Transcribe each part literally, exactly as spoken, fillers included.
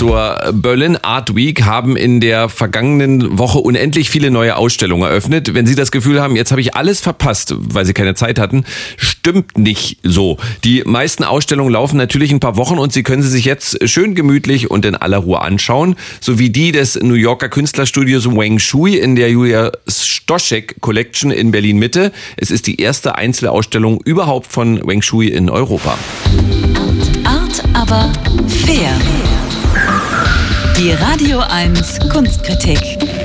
Zur Berlin Art Week haben in der vergangenen Woche unendlich viele neue Ausstellungen eröffnet. Wenn Sie das Gefühl haben, jetzt habe ich alles verpasst, weil Sie keine Zeit hatten, stimmt nicht so. Die meisten Ausstellungen laufen natürlich ein paar Wochen und Sie können sie sich jetzt schön gemütlich und in aller Ruhe anschauen, sowie die des New Yorker Künstlerstudios Weng Shui in der Julia Stoschek Collection in Berlin Mitte. Es ist die erste Einzelausstellung überhaupt von Weng Shui in Europa. Art, aber fair. Die Radio eins Kunstkritik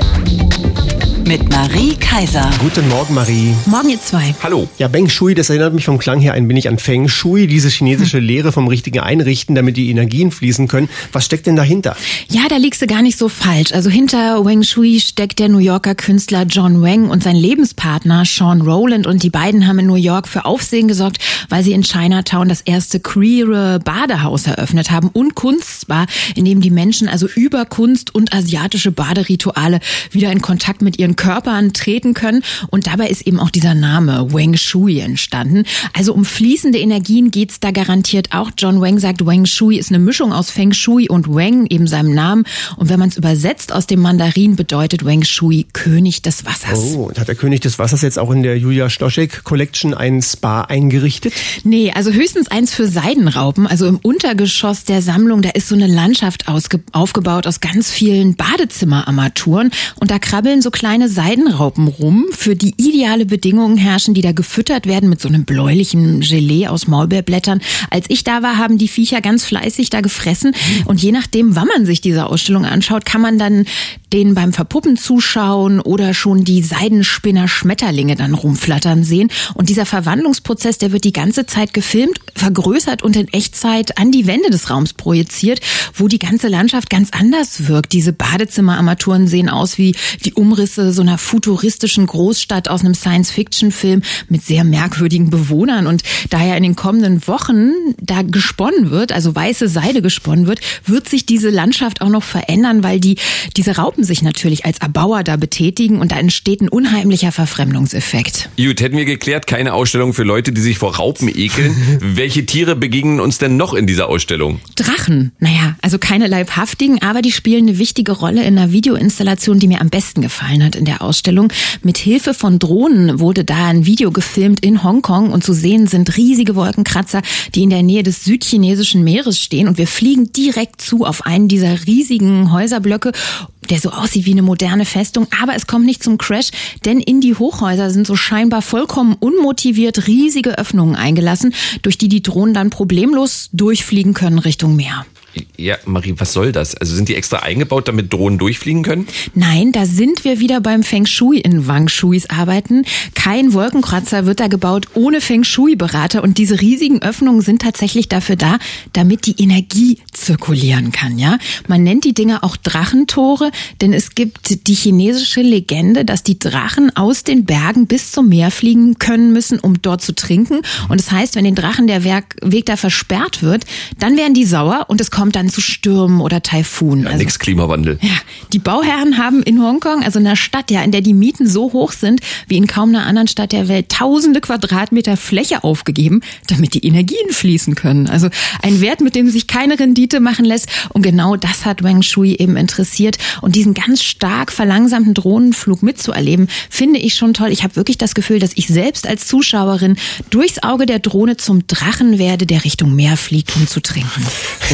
mit Marie Kaiser. Guten Morgen, Marie. Morgen, ihr zwei. Hallo. Ja, Weng Shui, das erinnert mich vom Klang her ein wenig an Feng Shui, diese chinesische hm. Lehre vom richtigen Einrichten, damit die Energien fließen können. Was steckt denn dahinter? Ja, da liegst du gar nicht so falsch. Also hinter Weng Shui steckt der New Yorker Künstler John Weng und sein Lebenspartner Sean Rowland. Und die beiden haben in New York für Aufsehen gesorgt, weil sie in Chinatown das erste queere Badehaus eröffnet haben und Kunstspa, in dem die Menschen also über Kunst und asiatische Baderituale wieder in Kontakt mit ihren Körpern treten können. Und dabei ist eben auch dieser Name Weng Shui entstanden. Also um fließende Energien geht's da garantiert auch. John Weng sagt, Weng Shui ist eine Mischung aus Feng Shui und Weng, eben seinem Namen. Und wenn man es übersetzt aus dem Mandarin, bedeutet Weng Shui König des Wassers. Oh, und hat der König des Wassers jetzt auch in der Julia Stoschek Collection ein Spa eingerichtet? Nee, also höchstens eins für Seidenraupen. Also im Untergeschoss der Sammlung, da ist so eine Landschaft ausge- aufgebaut aus ganz vielen Badezimmerarmaturen. Und da krabbeln so kleine Seidenraupen rum, für die ideale Bedingungen herrschen, die da gefüttert werden mit so einem bläulichen Gelee aus Maulbeerblättern. Als ich da war, haben die Viecher ganz fleißig da gefressen. Und je nachdem, wann man sich diese Ausstellung anschaut, kann man dann denen beim Verpuppen zuschauen oder schon die Seidenspinner-Schmetterlinge dann rumflattern sehen. Und dieser Verwandlungsprozess, der wird die ganze Zeit gefilmt, vergrößert und in Echtzeit an die Wände des Raums projiziert, wo die ganze Landschaft ganz anders wirkt. Diese Badezimmerarmaturen sehen aus wie die Umrisse so einer futuristischen Großstadt aus einem Science-Fiction-Film mit sehr merkwürdigen Bewohnern. Und da ja in den kommenden Wochen da gesponnen wird, also weiße Seide gesponnen wird, wird sich diese Landschaft auch noch verändern, weil die diese Raupen sich natürlich als Erbauer da betätigen und da entsteht ein unheimlicher Verfremdungseffekt. Gut, hätten wir geklärt, keine Ausstellung für Leute, die sich vor Raupen ekeln. Welche Tiere begegnen uns denn noch in dieser Ausstellung? Drachen. Naja, also keine leibhaftigen, aber die spielen eine wichtige Rolle in einer Videoinstallation, die mir am besten gefallen hat in der Ausstellung. Mit Hilfe von Drohnen wurde da ein Video gefilmt in Hongkong und zu sehen sind riesige Wolkenkratzer, die in der Nähe des südchinesischen Meeres stehen und wir fliegen direkt zu auf einen dieser riesigen Häuserblöcke, der so aussieht wie eine moderne Festung, aber es kommt nicht zum Crash, denn in die Hochhäuser sind so scheinbar vollkommen unmotiviert riesige Öffnungen eingelassen, durch die die Drohnen dann problemlos durchfliegen können Richtung Meer. Ja, Marie, was soll das? Also sind die extra eingebaut, damit Drohnen durchfliegen können? Nein, da sind wir wieder beim Feng Shui in Weng Shuis Arbeiten. Kein Wolkenkratzer wird da gebaut ohne Feng Shui-Berater und diese riesigen Öffnungen sind tatsächlich dafür da, damit die Energie zirkulieren kann, ja? Man nennt die Dinger auch Drachentore, denn es gibt die chinesische Legende, dass die Drachen aus den Bergen bis zum Meer fliegen können müssen, um dort zu trinken. Und das heißt, wenn den Drachen der Weg da versperrt wird, dann werden die sauer und es kommt kommt dann zu Stürmen oder Taifunen. Ja, also, nix Klimawandel. Ja, die Bauherren haben in Hongkong, also in einer Stadt, ja, in der die Mieten so hoch sind, wie in kaum einer anderen Stadt der Welt, tausende Quadratmeter Fläche aufgegeben, damit die Energien fließen können. Also ein Wert, mit dem sich keine Rendite machen lässt. Und genau das hat Weng Shui eben interessiert. Und diesen ganz stark verlangsamten Drohnenflug mitzuerleben, finde ich schon toll. Ich habe wirklich das Gefühl, dass ich selbst als Zuschauerin durchs Auge der Drohne zum Drachen werde, der Richtung Meer fliegt, um zu trinken.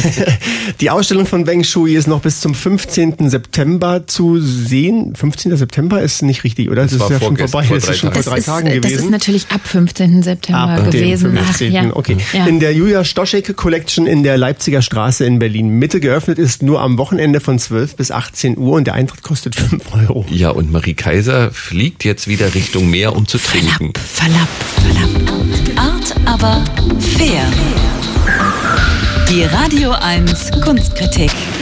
Die Ausstellung von Weng Shui ist noch bis zum fünfzehnten September zu sehen. fünfzehnten September ist nicht richtig, oder? Das, das ist ja schon vorbei. Vor das ist schon vor drei ist, Tagen gewesen. Das ist natürlich ab fünfzehnten September ab gewesen. Dem fünfzehnten Ach, ja. Okay. Ja. In der Julia Stoschek Collection in der Leipziger Straße in Berlin Mitte geöffnet ist nur am Wochenende von zwölf bis achtzehn Uhr und der Eintritt kostet fünf Euro. Ja, und Marie Kaiser fliegt jetzt wieder Richtung Meer, um zu trinken. Verlapp, verlapp, verlapp. Art, aber fair. Die Radio eins Kunstkritik